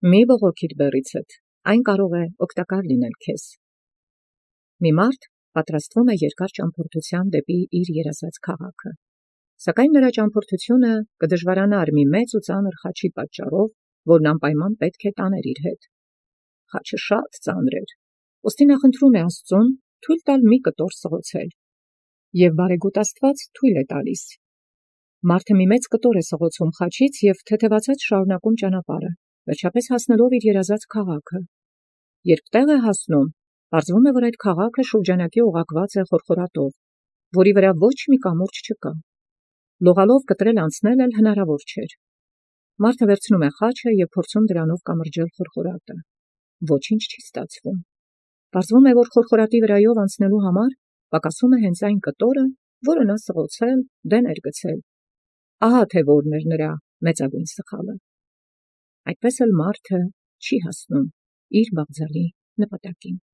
Մի բողոքիր բեռիցդ, այն կարող է օգտակար լինել քեզ։ Մի մարդ պատրաստվում է երկար ճամփորդության դեպի իր երազած քաղաքը։ Սակայն նրա ճամփորդությունը կդժվարանար մի մեծ ու ծանր խաչի պատճառով, որն անպայման պետք է տաներ իր հետ։ Խաչը շատ ծանր էր, ուստի նա խնդրում է Աստծուն թույլ տալ մի կտոր սղոցել։ Եվ բարեգութ Աստված թույլ է տալիս։ Մարդը մի մեծ կտոր է սղոցում խաչից և թեթևացած շարունակում ճանապարհը, վերջապես հասնելով իր երազած քաղաքը։ Երբ տեղ է հասնում, պարզվում է, որ այդ քաղաքը շուրջանակի օղակված է խորխորատով, որի վրա ոչ մի կամուրջ չկա։ Լողալով կտրել անցնել էլ հնարավոր չէր։ Մարդը վերցնում է խաչը և փորձում դրանով կամրջել խորխորատը։ Ոչինչ չի ստացվում։ Պարզվում է, որ խորխորատի վրայով անցնելու համար պակասում է հենց այն կտորը, որը նա սղոցել, դեն էր գցել։ Ահա թե որն էր նրա մեծագույն սխալը։ Այդպես էլ մարդը չի հասնում իր բաղձալի նպատակին։